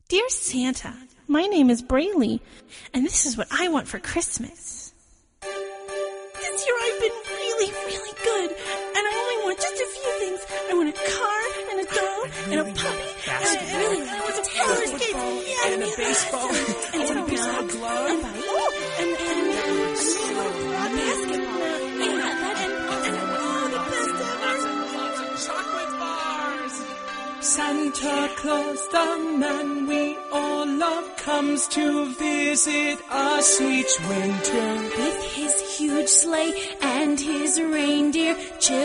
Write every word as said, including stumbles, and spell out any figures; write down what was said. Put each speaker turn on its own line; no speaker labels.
Dear Santa, my name is Braylee, and this is what I want for Christmas. This year I've been really, really good, and I only want just a few things. I want a car, and a doll, and a puppy, and I really I want a roller skates, yeah,
and a baseball,
and
I want a baseball glove,
and and and and a basketball, yeah, that and and all the best ever.
lots of chocolate bars. Santa Claus, the man we all love, comes to visit us each winter
with his huge sleigh and his reindeer.